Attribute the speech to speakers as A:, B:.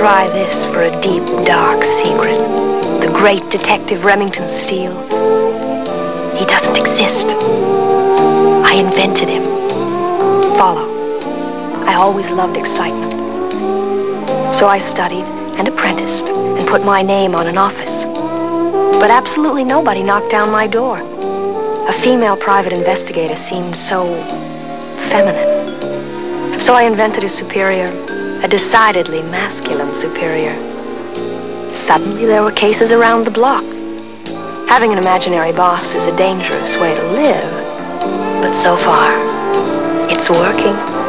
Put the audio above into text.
A: try this for a deep, dark secret. The great detective Remington Steele. He doesn't exist. I invented him. Follow. I always loved excitement. So I studied and apprenticed and put my name on an office. But absolutely nobody knocked down my door. A female private investigator seemed so feminine. So I invented a superior, a decidedly masculine superior. Suddenly there were cases around the block. Having an imaginary boss is a dangerous way to live, but so far, it's working.